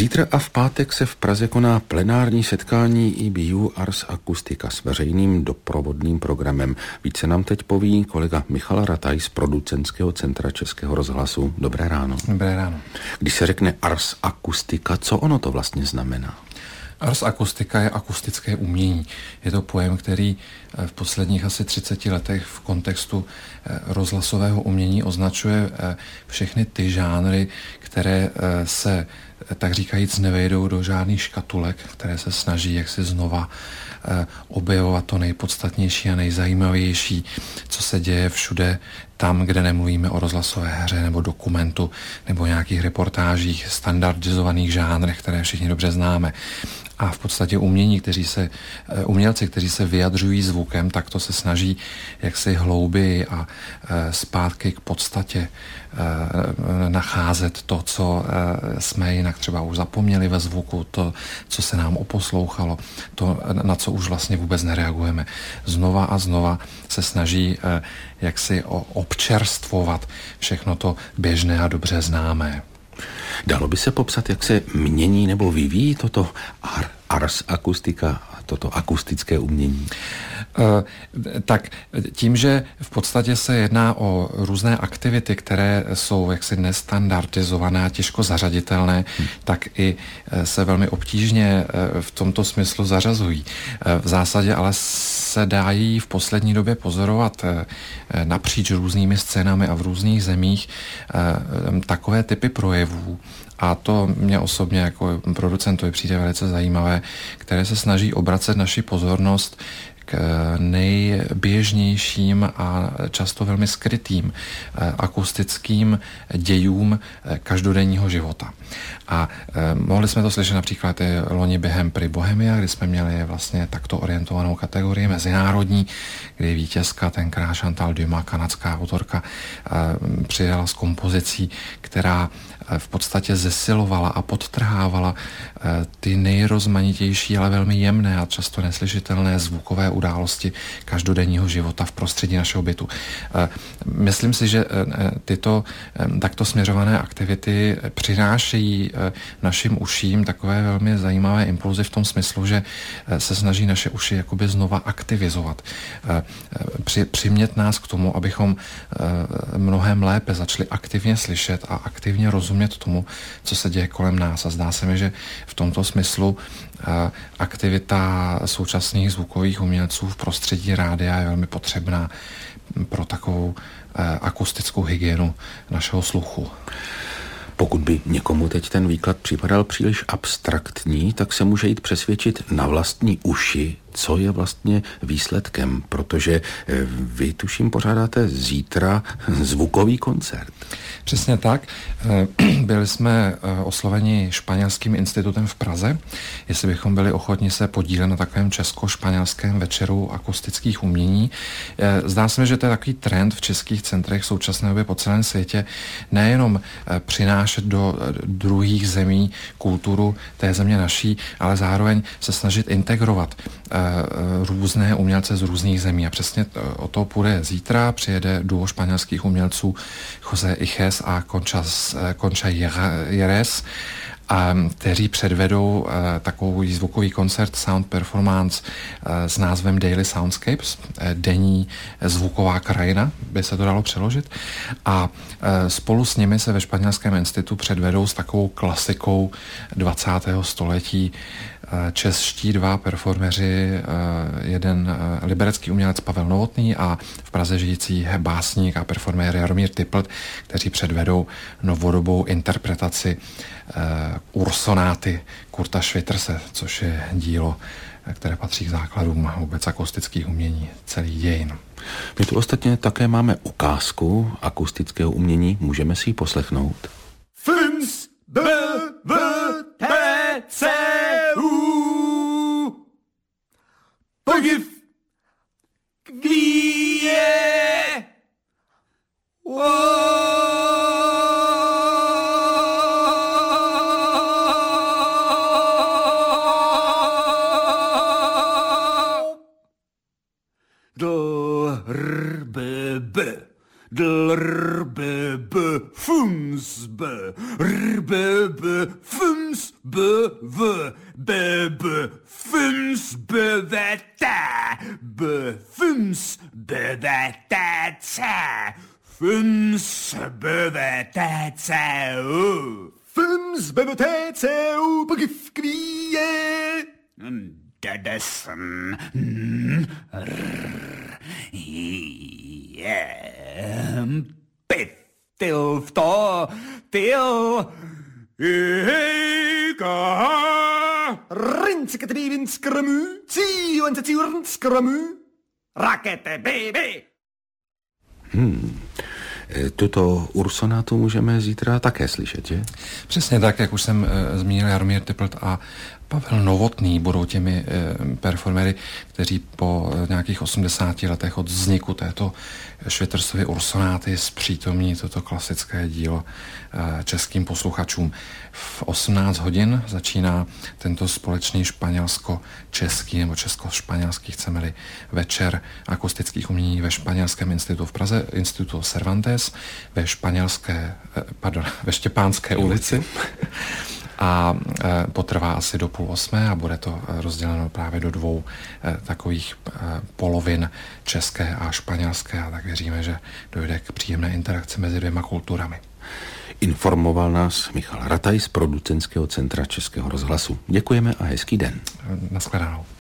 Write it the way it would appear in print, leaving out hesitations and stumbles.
Zítra a v pátek se v Praze koná plenární setkání EBU Ars Acustica s veřejným doprovodným programem. Více nám teď poví kolega Michal Rataj z Producentského centra Českého rozhlasu. Dobré ráno. Dobré ráno. Když se řekne Ars Acustica, co ono to vlastně znamená? Ars Acustica je akustické umění. Je to pojem, který v posledních asi 30 letech v kontextu rozhlasového umění označuje všechny ty žánry, které se, tak říkajíc, nevejdou do žádných škatulek, které se snaží jaksi znova objevovat to nejpodstatnější a nejzajímavější, co se děje všude tam, kde nemluvíme o rozhlasové hře nebo dokumentu nebo nějakých reportážích, standardizovaných žánrech, které všichni dobře známe. A v podstatě umělci, kteří se vyjadřují zvukem, tak to se snaží jaksi hlouběji a zpátky k podstatě nacházet to, co jsme jinak třeba už zapomněli ve zvuku, to, co se nám oposlouchalo, to, na co už vlastně vůbec nereagujeme. Znova a znova se snaží jaksi občerstvovat všechno to běžné a dobře známé. Dalo by se popsat, jak se mění nebo vyvíjí toto Ars Acustica, toto akustické umění? Tak tím, že v podstatě se jedná o různé aktivity, které jsou jaksi nestandardizované a těžko zařaditelné, tak i se velmi obtížně v tomto smyslu zařazují. V zásadě ale se dají v poslední době pozorovat napříč různými scénami a v různých zemích takové typy projevů, a to mě osobně jako producentovi přijde velice zajímavé, které se snaží obracet naši pozornost k nejběžnějším a často velmi skrytým akustickým dějům každodenního života. A mohli jsme to slyšet například loni během Prix Bohemia, kdy jsme měli vlastně takto orientovanou kategorii mezinárodní, kdy vítězka, tenkrát Chantal Dumas, kanadská autorka, přijela s kompozicí, která v podstatě zesilovala a podtrhávala ty nejrozmanitější, ale velmi jemné a často neslyšitelné zvukové události každodenního života v prostředí našeho bytu. Myslím si, že tyto takto směřované aktivity přinášejí našim uším takové velmi zajímavé impulzy v tom smyslu, že se snaží naše uši jakoby znova aktivizovat. Přimět nás k tomu, abychom mnohem lépe začali aktivně slyšet a aktivně rozumět tomu, co se děje kolem nás. A zdá se mi, že v tomto smyslu aktivita současných zvukových umělců v prostředí rádia je velmi potřebná pro takovou akustickou hygienu našeho sluchu. Pokud by někomu teď ten výklad připadal příliš abstraktní, tak se může jít přesvědčit na vlastní uši, co je vlastně výsledkem, protože vy, tuším, pořádáte zítra zvukový koncert. Přesně tak. Byli jsme osloveni Španělským institutem v Praze, jestli bychom byli ochotni se podílet na takovém česko-španělském večeru akustických umění. Zdá se mi, že to je takový trend v českých centrech v současné době po celém světě, nejenom přinášet do druhých zemí kulturu té země naší, ale zároveň se snažit integrovat různé umělce z různých zemí. A přesně o to půjde zítra. Přijede duo španělských umělců José Iches a Concha Jerez, kteří předvedou takový zvukový koncert sound performance s názvem Daily Soundscapes, denní zvuková krajina, by se to dalo přeložit. A spolu s nimi se ve Španělském institutu předvedou s takovou klasikou 20. století čeští dva performeři, jeden liberecký umělec Pavel Novotný a v Praze žijící básník a performér Jaromír Typlt, kteří předvedou novodobou interpretaci Ursonáty Kurta Schwitterse, což je dílo, které patří k základům vůbec akustických umění celý dějin. My tu ostatně také máme ukázku akustického umění, můžeme si ji poslechnout. Fünf B V T C U Podiv Kvíje Dlrbebe Fumsbe Rbebe Fumsbe B, V, B, B, Füms, B, V, T, B, Füms, B, V, T, C, Füms, B, V, T, C, U. Füms, B, V, T, C, U, begif, kvie. Dedesen, Piff, til, to, til, Rinskatrinskramü, ciuensaciurinskramü, rakete, baby. Tuto ursonátu můžeme zítra také slyšet, že? Přesně tak, jak už jsem zmínil, Jaromír Typlt a Pavel Novotný budou těmi performery, kteří po nějakých 80 letech od vzniku této Švitrsovy ursonáty zpřítomní toto klasické dílo českým posluchačům. V 18 hodin začíná tento společný španělsko-český nebo česko-španělský, chceme-li, večer akustických umění ve Španělském institutu v Praze, Instituto Cervantes, ve Štěpánské ulici. A potrvá asi do 7:30 a bude to rozděleno právě do dvou takových polovin, české a španělské, a tak věříme, že dojde k příjemné interakci mezi dvěma kulturami. Informoval nás Michal Rataj z Producentského centra Českého rozhlasu. Děkujeme a hezký den. Naschledanou.